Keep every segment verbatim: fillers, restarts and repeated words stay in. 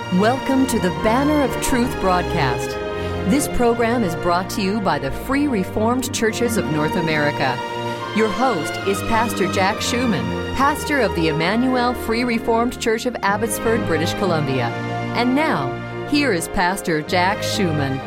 Welcome to the Banner of Truth broadcast. This program is brought to you by the Free Reformed Churches of North America. Your host is Pastor Jack Schumann, pastor of the Emmanuel Free Reformed Church of Abbotsford, British Columbia. And now, here is Pastor Jack Schumann.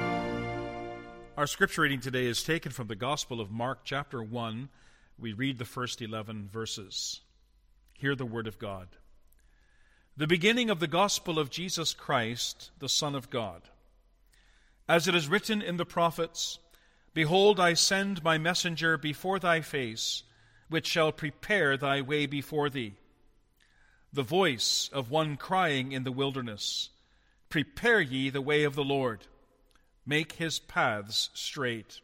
Our scripture reading today is taken from the Gospel of Mark, chapter one. We read the first eleven verses. Hear the word of God. The beginning of the gospel of Jesus Christ, the Son of God. As it is written in the prophets, Behold, I send my messenger before thy face, which shall prepare thy way before thee. The voice of one crying in the wilderness, Prepare ye the way of the Lord, make his paths straight.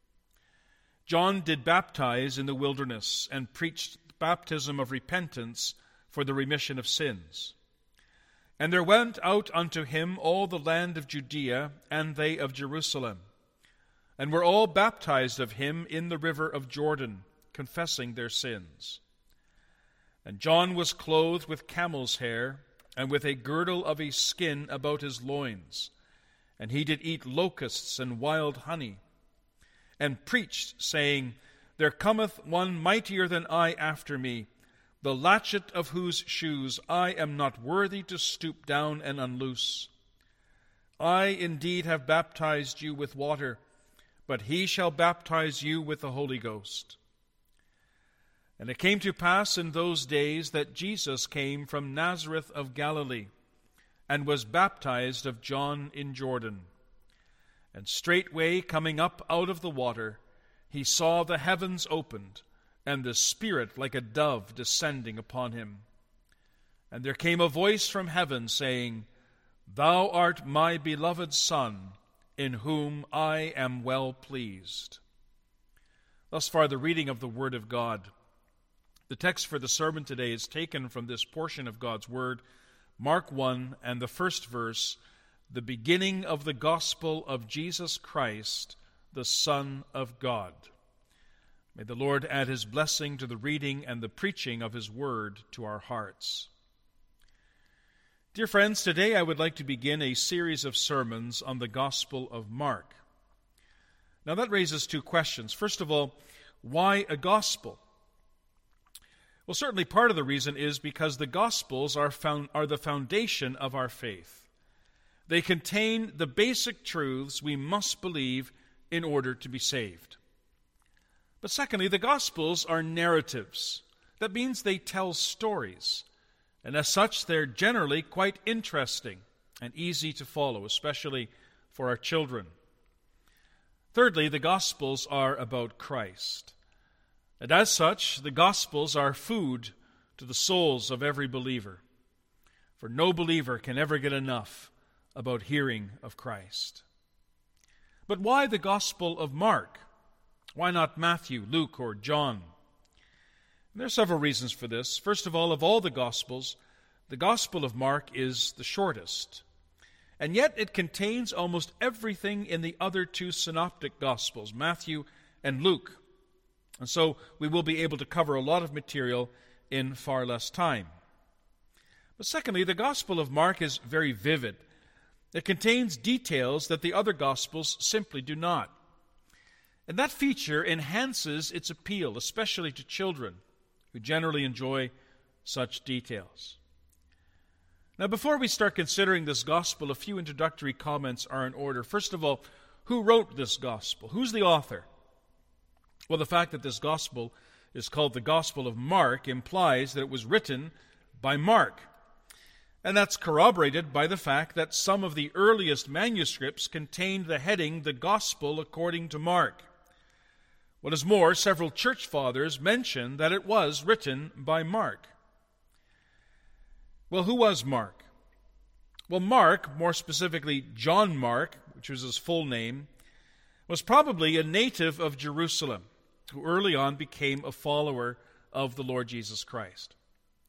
John did baptize in the wilderness, and preached baptism of repentance for the remission of sins. And there went out unto him all the land of Judea, and they of Jerusalem, and were all baptized of him in the river of Jordan, confessing their sins. And John was clothed with camel's hair, and with a girdle of a skin about his loins, and he did eat locusts and wild honey, and preached, saying, There cometh one mightier than I after me, the latchet of whose shoes I am not worthy to stoop down and unloose. I indeed have baptized you with water, but he shall baptize you with the Holy Ghost. And it came to pass in those days that Jesus came from Nazareth of Galilee, and was baptized of John in Jordan. And straightway coming up out of the water, he saw the heavens opened, and the Spirit like a dove descending upon him. And there came a voice from heaven, saying, Thou art my beloved Son, in whom I am well pleased. Thus far the reading of the Word of God. The text for the sermon today is taken from this portion of God's Word, Mark one, and the first verse, the beginning of the gospel of Jesus Christ, the Son of God. May the Lord add his blessing to the reading and the preaching of his word to our hearts. Dear friends, today I would like to begin a series of sermons on the Gospel of Mark. Now that raises two questions. First of all, why a gospel? Well, certainly part of the reason is because the Gospels are, found, are the foundation of our faith. They contain the basic truths we must believe in order to be saved. But secondly, the Gospels are narratives. That means they tell stories. And as such, they're generally quite interesting and easy to follow, especially for our children. Thirdly, the Gospels are about Christ. And as such, the Gospels are food to the souls of every believer. For no believer can ever get enough about hearing of Christ. But why the Gospel of Mark? Why not Matthew, Luke, or John? And there are several reasons for this. First of all, of all the Gospels, the Gospel of Mark is the shortest. And yet it contains almost everything in the other two synoptic Gospels, Matthew and Luke. And so we will be able to cover a lot of material in far less time. But secondly, the Gospel of Mark is very vivid. It contains details that the other Gospels simply do not. And that feature enhances its appeal, especially to children, who generally enjoy such details. Now, before we start considering this gospel, a few introductory comments are in order. First of all, who wrote this gospel? Who's the author? Well, the fact that this gospel is called the Gospel of Mark implies that it was written by Mark. And that's corroborated by the fact that some of the earliest manuscripts contained the heading, The Gospel According to Mark. What is more, several church fathers mention that it was written by Mark. Well, who was Mark? Well, Mark, more specifically John Mark, which was his full name, was probably a native of Jerusalem, who early on became a follower of the Lord Jesus Christ.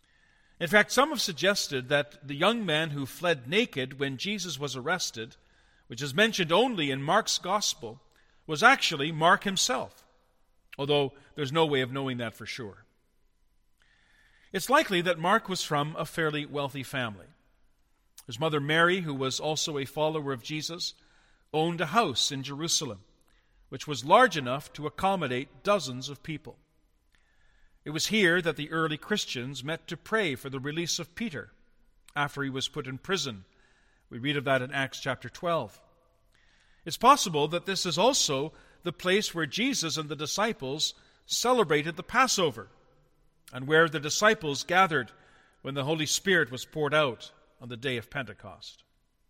In fact, some have suggested that the young man who fled naked when Jesus was arrested, which is mentioned only in Mark's Gospel, was actually Mark himself, although there's no way of knowing that for sure. It's likely that Mark was from a fairly wealthy family. His mother Mary, who was also a follower of Jesus, owned a house in Jerusalem, which was large enough to accommodate dozens of people. It was here that the early Christians met to pray for the release of Peter after he was put in prison. We read of that in Acts chapter twelve. It's possible that this is also the place where Jesus and the disciples celebrated the Passover, and where the disciples gathered when the Holy Spirit was poured out on the day of Pentecost.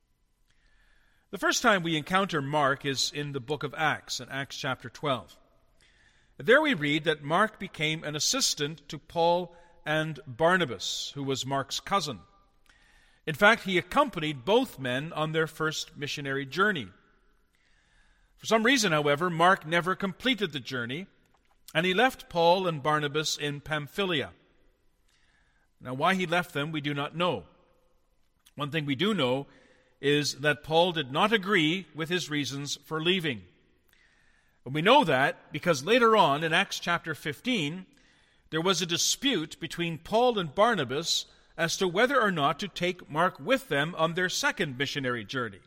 The first time we encounter Mark is in the book of Acts, in Acts chapter twelve. There we read that Mark became an assistant to Paul and Barnabas, who was Mark's cousin. In fact, he accompanied both men on their first missionary journey. For some reason, however, Mark never completed the journey, and he left Paul and Barnabas in Pamphylia. Now, why he left them, we do not know. One thing we do know is that Paul did not agree with his reasons for leaving. And we know that because later on in Acts chapter fifteen, there was a dispute between Paul and Barnabas as to whether or not to take Mark with them on their second missionary journey.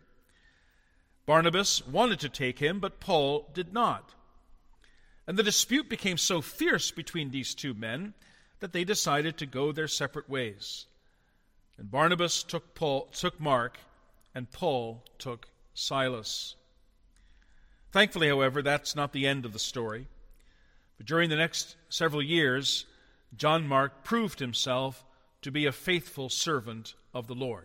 Barnabas wanted to take him, but Paul did not. And the dispute became so fierce between these two men that they decided to go their separate ways. And Barnabas took Paul, took Mark, and Paul took Silas. Thankfully, however, that's not the end of the story. But during the next several years, John Mark proved himself to be a faithful servant of the Lord.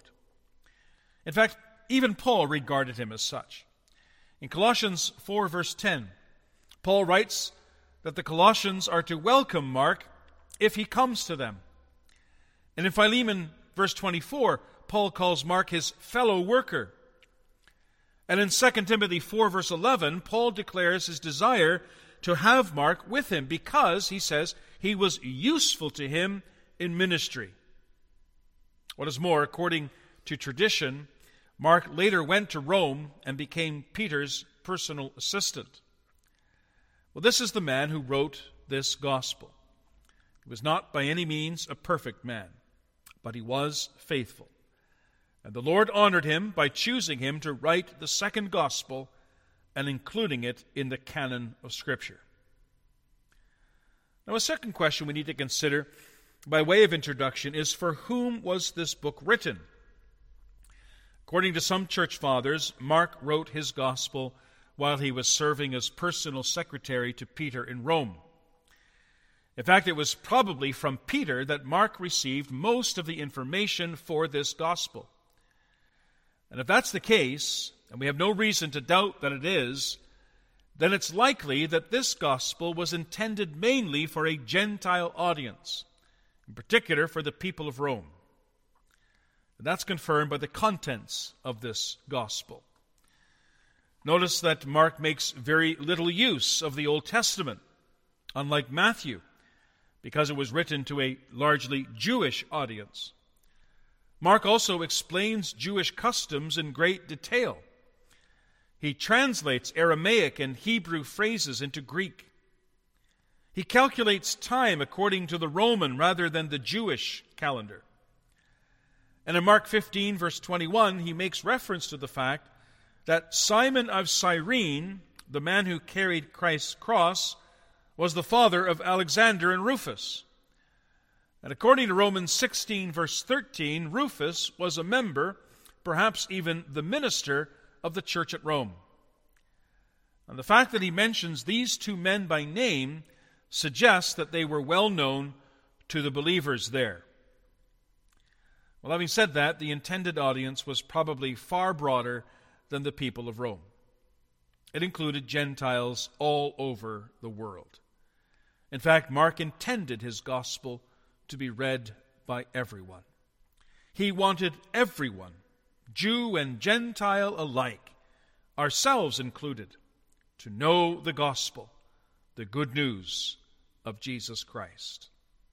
In fact, even Paul regarded him as such. In Colossians four, verse ten, Paul writes that the Colossians are to welcome Mark if he comes to them. And in Philemon, verse twenty-four, Paul calls Mark his fellow worker. And in Second Timothy four, verse eleven, Paul declares his desire to have Mark with him because, he says, he was useful to him in ministry. What is more, according to tradition, Mark later went to Rome and became Peter's personal assistant. Well, this is the man who wrote this gospel. He was not by any means a perfect man, but he was faithful. And the Lord honored him by choosing him to write the second gospel and including it in the canon of Scripture. Now, a second question we need to consider by way of introduction is, for whom was this book written? According to some church fathers, Mark wrote his gospel while he was serving as personal secretary to Peter in Rome. In fact, it was probably from Peter that Mark received most of the information for this gospel. And if that's the case, and we have no reason to doubt that it is, then it's likely that this gospel was intended mainly for a Gentile audience, in particular for the people of Rome. And that's confirmed by the contents of this gospel. Notice that Mark makes very little use of the Old Testament, unlike Matthew, because it was written to a largely Jewish audience. Mark also explains Jewish customs in great detail. He translates Aramaic and Hebrew phrases into Greek. He calculates time according to the Roman rather than the Jewish calendar. And in Mark fifteen, verse twenty-one, he makes reference to the fact that Simon of Cyrene, the man who carried Christ's cross, was the father of Alexander and Rufus. And according to Romans sixteen, verse thirteen, Rufus was a member, perhaps even the minister, of the church at Rome. And the fact that he mentions these two men by name suggests that they were well known to the believers there. Well, having said that, the intended audience was probably far broader than the people of Rome. It included Gentiles all over the world. In fact, Mark intended his gospel to be read by everyone. He wanted everyone, Jew and Gentile alike, ourselves included, to know the gospel, the good news of Jesus Christ.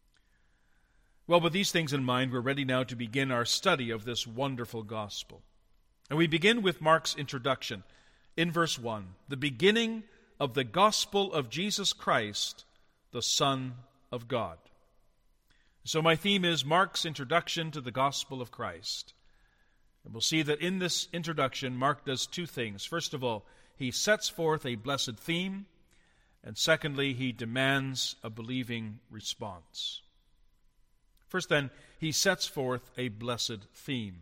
Well, with these things in mind, we're ready now to begin our study of this wonderful gospel. And we begin with Mark's introduction in verse one, the beginning of the gospel of Jesus Christ, the Son of God. So my theme is Mark's introduction to the gospel of Christ. And we'll see that in this introduction, Mark does two things. First of all, he sets forth a blessed theme, and secondly, he demands a believing response. First then, he sets forth a blessed theme.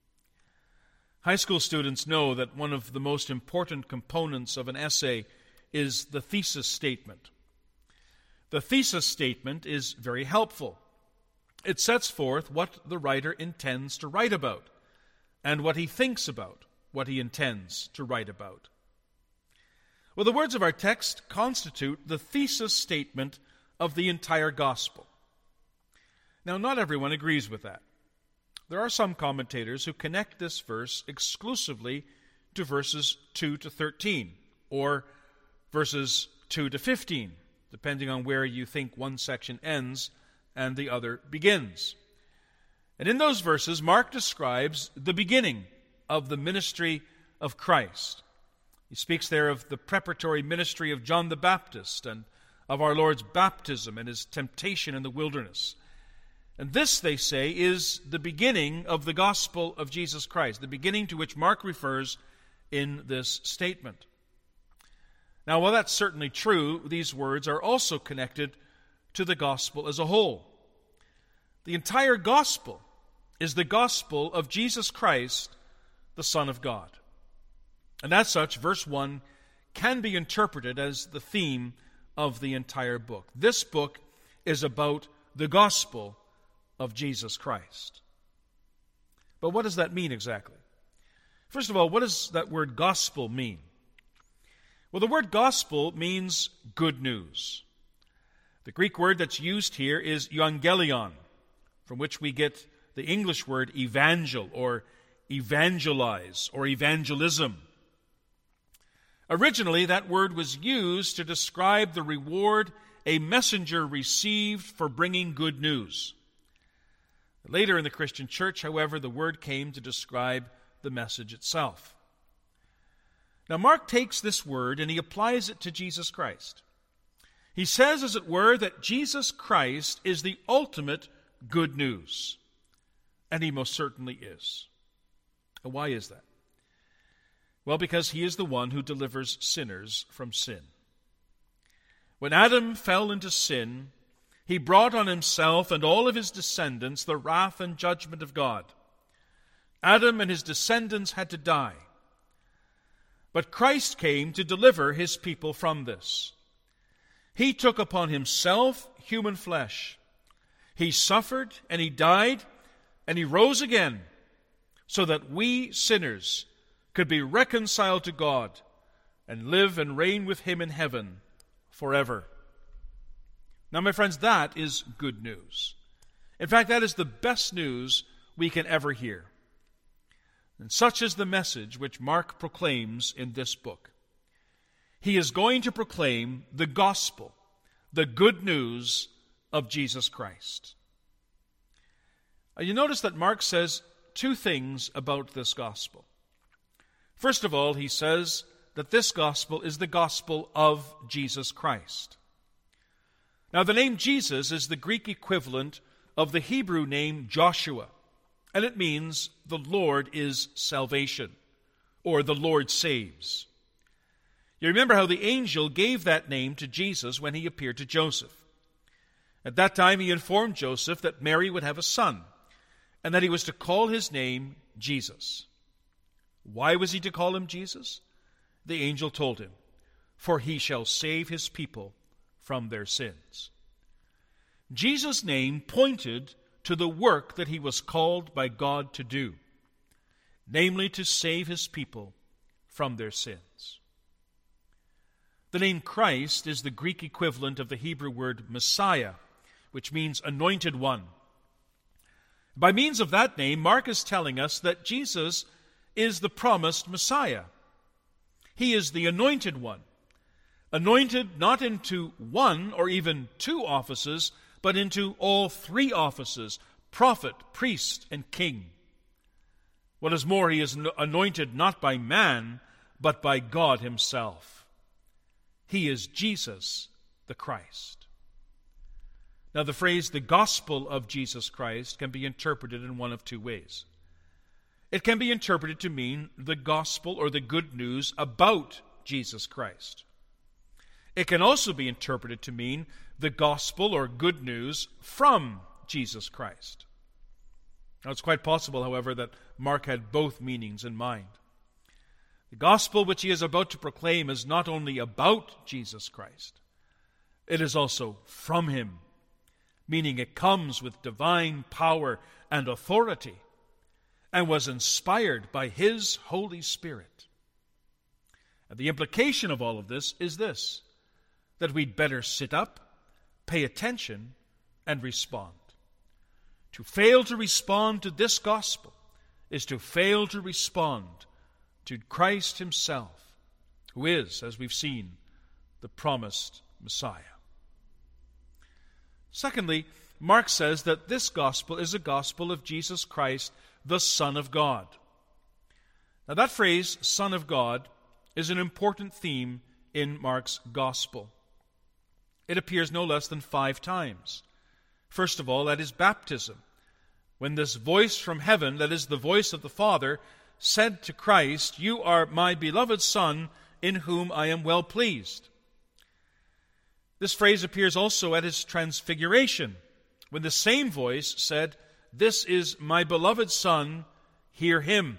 High school students know that one of the most important components of an essay is the thesis statement. The thesis statement is very helpful. It sets forth what the writer intends to write about and what he thinks about what he intends to write about. Well, the words of our text constitute the thesis statement of the entire gospel. Now, not everyone agrees with that. There are some commentators who connect this verse exclusively to verses two to thirteen, or verses two to fifteen, depending on where you think one section ends and the other begins. And in those verses, Mark describes the beginning of the ministry of Christ. He speaks there of the preparatory ministry of John the Baptist and of our Lord's baptism and his temptation in the wilderness. And this, they say, is the beginning of the gospel of Jesus Christ, the beginning to which Mark refers in this statement. Now, while that's certainly true, these words are also connected to the gospel as a whole. The entire gospel is the gospel of Jesus Christ, the Son of God. And as such, verse one can be interpreted as the theme of the entire book. This book is about the gospel of Jesus Christ. But what does that mean exactly? First of all, what does that word gospel mean? Well, the word gospel means good news. The Greek word that's used here is euangelion, from which we get the English word evangel or evangelize or evangelism. Originally, that word was used to describe the reward a messenger received for bringing good news. Later in the Christian church, however, the word came to describe the message itself. Now, Mark takes this word and he applies it to Jesus Christ. He says, as it were, that Jesus Christ is the ultimate good news. And he most certainly is. And why is that? Well, because he is the one who delivers sinners from sin. When Adam fell into sin, he brought on himself and all of his descendants the wrath and judgment of God. Adam and his descendants had to die. But Christ came to deliver his people from this. He took upon himself human flesh. He suffered and he died and he rose again so that we sinners could be reconciled to God and live and reign with him in heaven forever. Now, my friends, that is good news. In fact, that is the best news we can ever hear. And such is the message which Mark proclaims in this book. He is going to proclaim the gospel, the good news of Jesus Christ. You notice that Mark says two things about this gospel. First of all, he says that this gospel is the gospel of Jesus Christ. Now, the name Jesus is the Greek equivalent of the Hebrew name Joshua, and it means the Lord is salvation, or the Lord saves. You remember how the angel gave that name to Jesus when he appeared to Joseph. At that time, he informed Joseph that Mary would have a son, and that he was to call his name Jesus. Why was he to call him Jesus? The angel told him, "For he shall save his people from their sins." Jesus' name pointed to the work that he was called by God to do, namely to save his people from their sins. The name Christ is the Greek equivalent of the Hebrew word Messiah, which means anointed one. By means of that name, Mark is telling us that Jesus is the promised Messiah. He is the anointed one, anointed not into one or even two offices, but into all three offices, prophet, priest, and king. What is more, he is anointed not by man, but by God himself. He is Jesus the Christ. Now, the phrase, the gospel of Jesus Christ, can be interpreted in one of two ways. It can be interpreted to mean the gospel or the good news about Jesus Christ. It can also be interpreted to mean the gospel or good news from Jesus Christ. Now, it's quite possible, however, that Mark had both meanings in mind. The gospel which he is about to proclaim is not only about Jesus Christ, it is also from him, meaning it comes with divine power and authority and was inspired by his Holy Spirit. And the implication of all of this is this, that we'd better sit up, pay attention, and respond. To fail to respond to this gospel is to fail to respond to Christ himself, who is, as we've seen, the promised Messiah. Secondly, Mark says that this gospel is a gospel of Jesus Christ, the Son of God. Now that phrase, Son of God, is an important theme in Mark's gospel. It appears no less than five times. First of all, at his baptism, when this voice from heaven, that is the voice of the Father, said to Christ, "You are my beloved Son, in whom I am well pleased." This phrase appears also at his transfiguration, when the same voice said, "This is my beloved Son, hear him."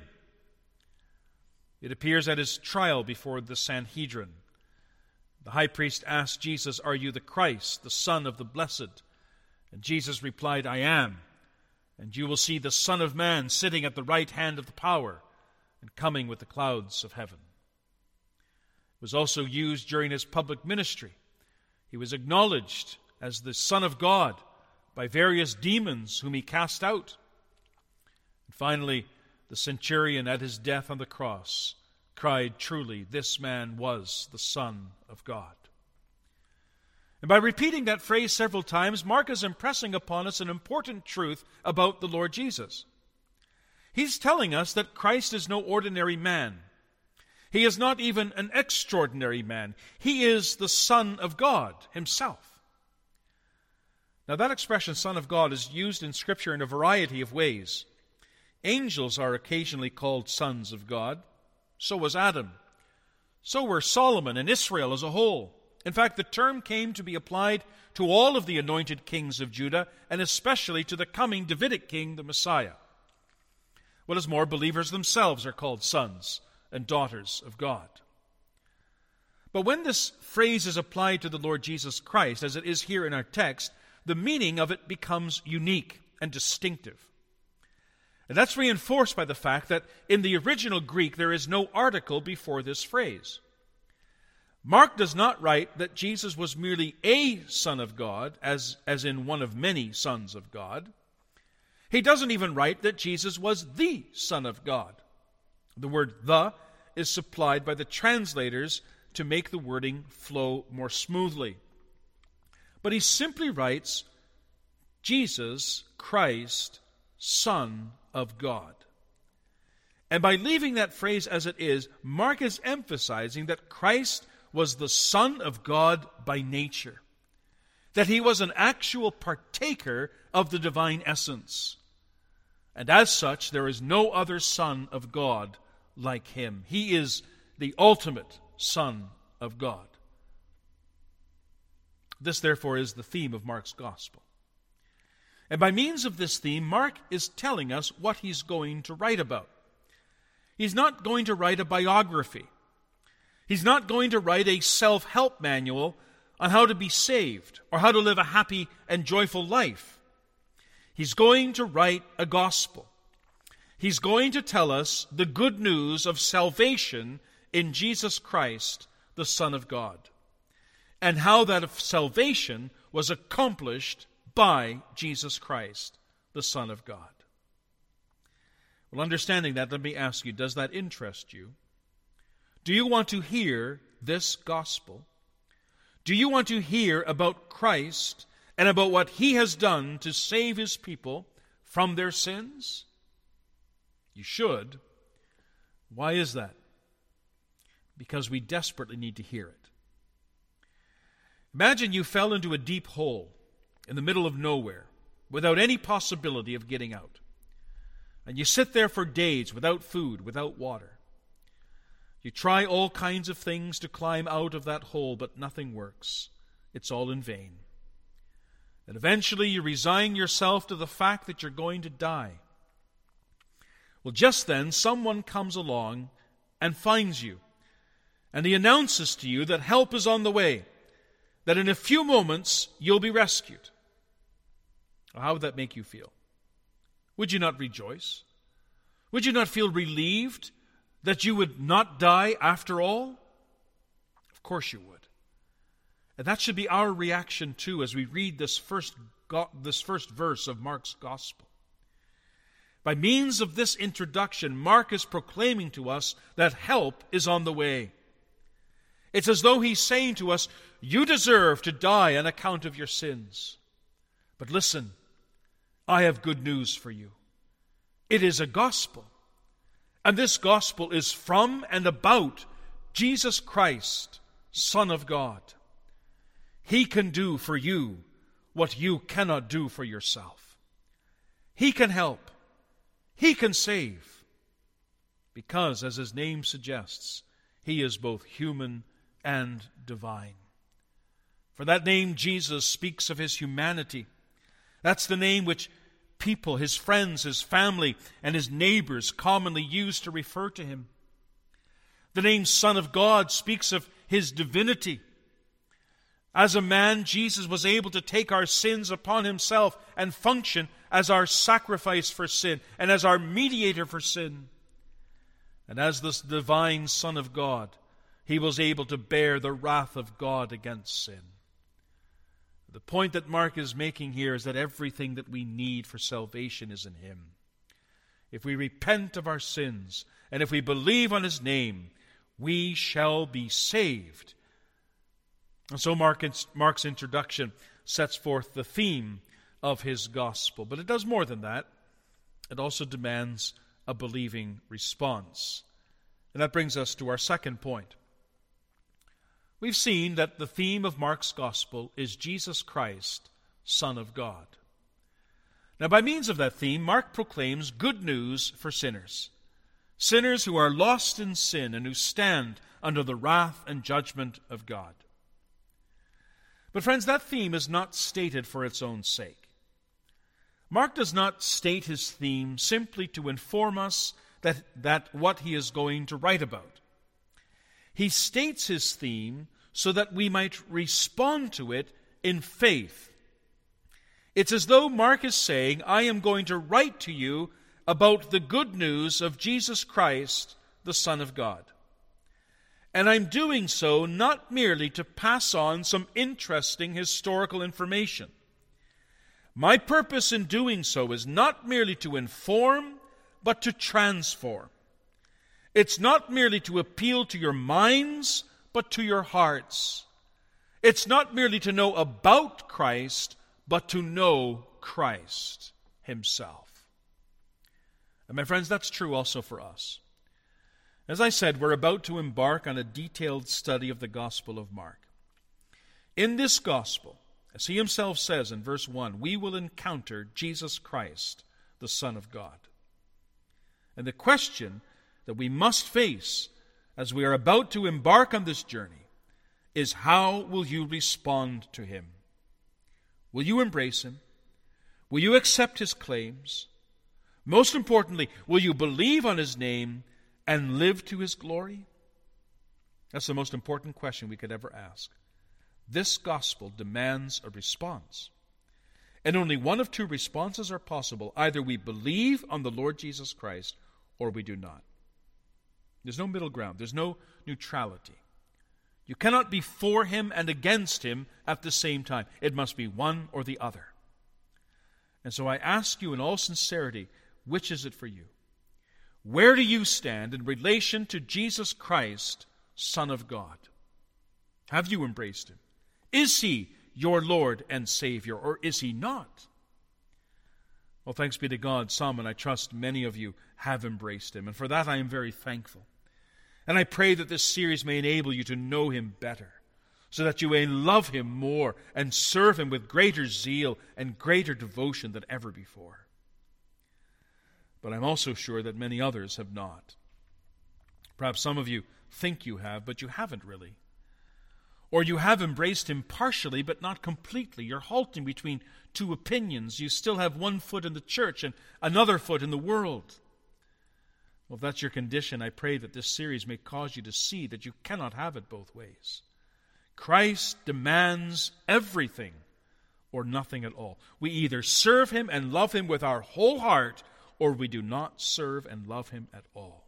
It appears at his trial before the Sanhedrin. The high priest asked Jesus, "Are you the Christ, the Son of the Blessed?" And Jesus replied, "I am. And you will see the Son of Man sitting at the right hand of the power and coming with the clouds of heaven." It was also used during his public ministry. He was acknowledged as the Son of God by various demons whom he cast out. And finally, the centurion at his death on the cross cried, "Truly, this man was the Son of God." And by repeating that phrase several times, Mark is impressing upon us an important truth about the Lord Jesus. He's telling us that Christ is no ordinary man. He is not even an extraordinary man. He is the Son of God himself. Now that expression, Son of God, is used in Scripture in a variety of ways. Angels are occasionally called sons of God. So was Adam. So were Solomon and Israel as a whole. In fact, the term came to be applied to all of the anointed kings of Judah, and especially to the coming Davidic king, the Messiah. What is more, believers themselves are called sons and daughters of God. But when this phrase is applied to the Lord Jesus Christ, as it is here in our text, the meaning of it becomes unique and distinctive. And that's reinforced by the fact that in the original Greek there is no article before this phrase. Mark does not write that Jesus was merely a Son of God, as, as in one of many sons of God. He doesn't even write that Jesus was the Son of God. The word "the" is supplied by the translators to make the wording flow more smoothly. But he simply writes, Jesus Christ, Son of God. And by leaving that phrase as it is, Mark is emphasizing that Christ was the Son of God by nature, that he was an actual partaker of the divine essence. And as such, there is no other Son of God like him. He is the ultimate Son of God. This, therefore, is the theme of Mark's gospel. And by means of this theme, Mark is telling us what he's going to write about. He's not going to write a biography. He's not going to write a self-help manual on how to be saved or how to live a happy and joyful life. He's going to write a gospel. He's going to tell us the good news of salvation in Jesus Christ, the Son of God, and how that salvation was accomplished by Jesus Christ, the Son of God. Well, understanding that, let me ask you, does that interest you? Do you want to hear this gospel? Do you want to hear about Christ and about what he has done to save his people from their sins? You should. Why is that? Because we desperately need to hear it. Imagine you fell into a deep hole in the middle of nowhere without any possibility of getting out. And you sit there for days without food, without water. You try all kinds of things to climb out of that hole, but nothing works. It's all in vain. And eventually you resign yourself to the fact that you're going to die. Well, just then, someone comes along and finds you. And he announces to you that help is on the way, that in a few moments you'll be rescued. How would that make you feel? Would you not rejoice? Would you not feel relieved that you would not die after all? Of course you would. And that should be our reaction too as we read this first, this first verse of Mark's Gospel. By means of this introduction, Mark is proclaiming to us that help is on the way. It's as though he's saying to us, you deserve to die on account of your sins. But listen, I have good news for you. It is a gospel. And this gospel is from and about Jesus Christ, Son of God. He can do for you what you cannot do for yourself. He can help. He can save. Because, as his name suggests, he is both human and divine. For that name, Jesus, speaks of his humanity. That's the name which people, his friends, his family, and his neighbors commonly use to refer to him. The name Son of God speaks of his divinity. As a man, Jesus was able to take our sins upon himself and function as our sacrifice for sin and as our mediator for sin. And as this divine Son of God, he was able to bear the wrath of God against sin. The point that Mark is making here is that everything that we need for salvation is in him. If we repent of our sins and if we believe on his name, we shall be saved. And so Mark, Mark's introduction sets forth the theme of his gospel. But it does more than that. It also demands a believing response. And that brings us to our second point. We've seen that the theme of Mark's gospel is Jesus Christ, Son of God. Now, by means of that theme, Mark proclaims good news for sinners. Sinners who are lost in sin and who stand under the wrath and judgment of God. But friends, that theme is not stated for its own sake. Mark does not state his theme simply to inform us that, that what he is going to write about. He states his theme so that we might respond to it in faith. It's as though Mark is saying, I am going to write to you about the good news of Jesus Christ, the Son of God. And I'm doing so not merely to pass on some interesting historical information. My purpose in doing so is not merely to inform, but to transform. It's not merely to appeal to your minds, but to your hearts. It's not merely to know about Christ, but to know Christ himself. And my friends, that's true also for us. As I said, we're about to embark on a detailed study of the Gospel of Mark. In this Gospel, as he himself says in verse one, we will encounter Jesus Christ, the Son of God. And the question that we must face as we are about to embark on this journey is, how will you respond to him? Will you embrace him? Will you accept his claims? Most importantly, will you believe on his name and live to his glory? That's the most important question we could ever ask. This gospel demands a response. And only one of two responses are possible. Either we believe on the Lord Jesus Christ or we do not. There's no middle ground. There's no neutrality. You cannot be for him and against him at the same time. It must be one or the other. And so I ask you in all sincerity, which is it for you? Where do you stand in relation to Jesus Christ, Son of God? Have you embraced him? Is he your Lord and Savior, or is he not? Well, thanks be to God, some, and I trust many of you, have embraced him, and for that I am very thankful. And I pray that this series may enable you to know him better, so that you may love him more and serve him with greater zeal and greater devotion than ever before. but I'm also sure that many others have not. Perhaps some of you think you have, but you haven't really. Or you have embraced him partially, but not completely. You're halting between two opinions. You still have one foot in the church and another foot in the world. Well, if that's your condition, I pray that this series may cause you to see that you cannot have it both ways. Christ demands everything or nothing at all. We either serve him and love him with our whole heart, or we do not serve and love him at all.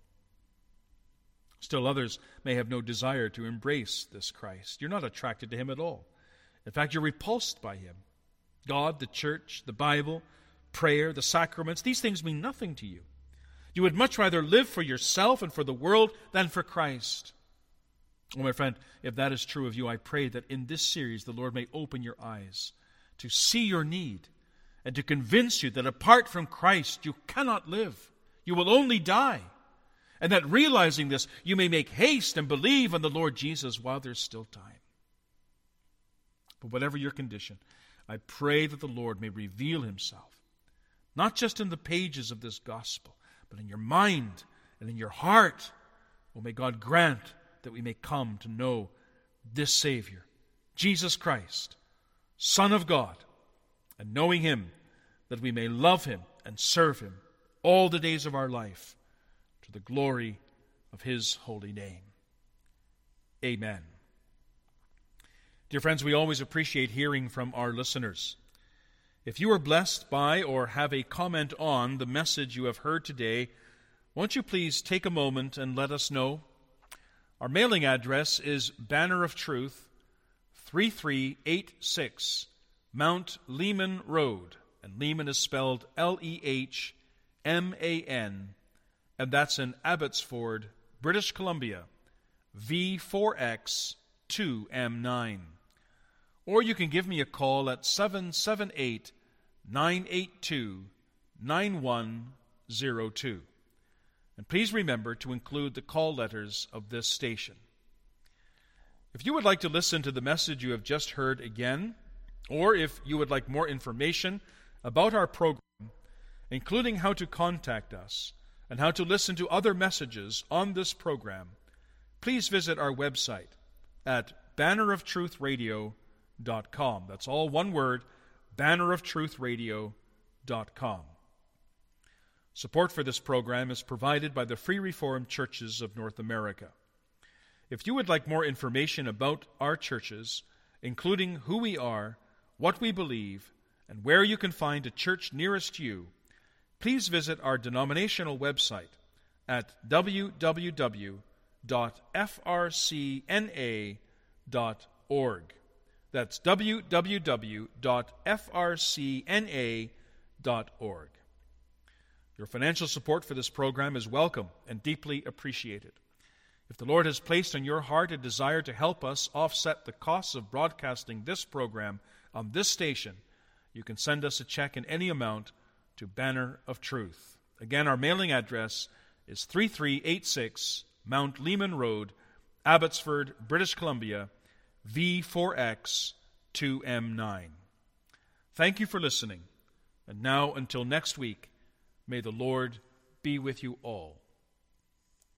Still others may have no desire to embrace this Christ. You're not attracted to him at all. In fact, you're repulsed by him. God, the church, the Bible, prayer, the sacraments, these things mean nothing to you. You would much rather live for yourself and for the world than for Christ. Oh, my friend, if that is true of you, I pray that in this series the Lord may open your eyes to see your need and to convince you that apart from Christ you cannot live. You will only die. And that realizing this, you may make haste and believe on the Lord Jesus while there's still time. But whatever your condition, I pray that the Lord may reveal himself, not just in the pages of this gospel, but in your mind and in your heart. Oh, may God grant that we may come to know this Savior, Jesus Christ, Son of God, and knowing him, that we may love him and serve him all the days of our life, to the glory of his holy name. Amen. Dear friends, we always appreciate hearing from our listeners. If you are blessed by or have a comment on the message you have heard today, won't you please take a moment and let us know? Our mailing address is Banner of Truth, three three eight six, Mount Lehman Road. And Lehman is spelled L E H M A N, and that's in Abbotsford, British Columbia, V four X two M nine. Or you can give me a call at seven seven eight, nine eight two, nine one zero two. And please remember to include the call letters of this station. If you would like to listen to the message you have just heard again, or if you would like more information about our program, including how to contact us and how to listen to other messages on this program, please visit our website at banner of truth radio dot com. That's all one word, banner of truth radio dot com. Support for this program is provided by the Free Reformed Churches of North America. If you would like more information about our churches, including who we are, what we believe, and where you can find a church nearest you, please visit our denominational website at w w w dot f r c n a dot org. That's w w w dot f r c n a dot org. Your financial support for this program is welcome and deeply appreciated. If the Lord has placed on your heart a desire to help us offset the costs of broadcasting this program on this station, you can send us a check in any amount to Banner of Truth. Again, our mailing address is three three eight six Mount Lehman Road, Abbotsford, British Columbia, V four X two M nine. Thank you for listening. And now, until next week, may the Lord be with you all.